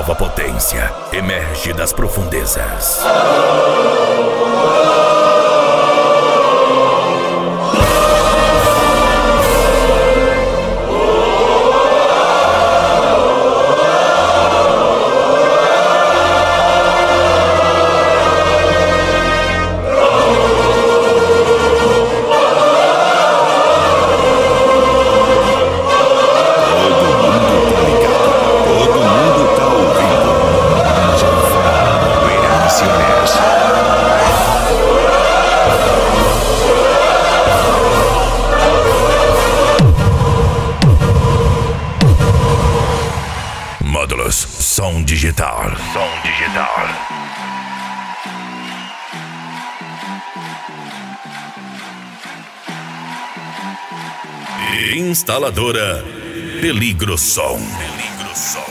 nova potência emerge das profundezas. Módulos Som Digital. Som Digital. Instaladora Peligro Som. Peligro Som.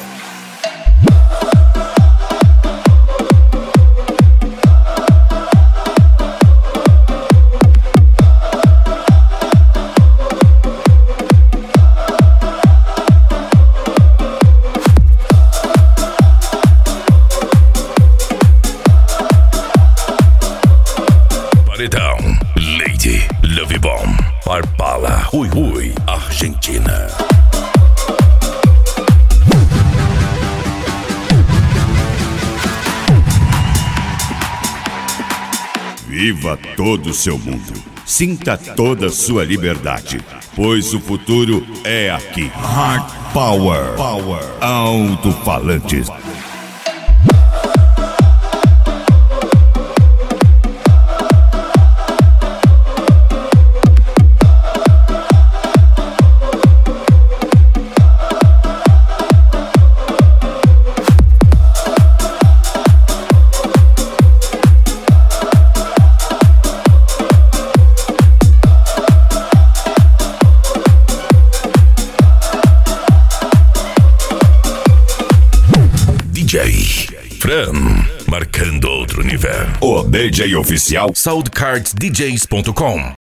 Paredão, Lady, Love Bomb, Parpala, Rui Rui, Argentina. Viva todo o seu mundo. Sinta toda a sua liberdade, pois o futuro é aqui. Hard Power. Alto-falantes. DJ Fran, marcando outro nível. O DJ oficial SoundCardsDJs.com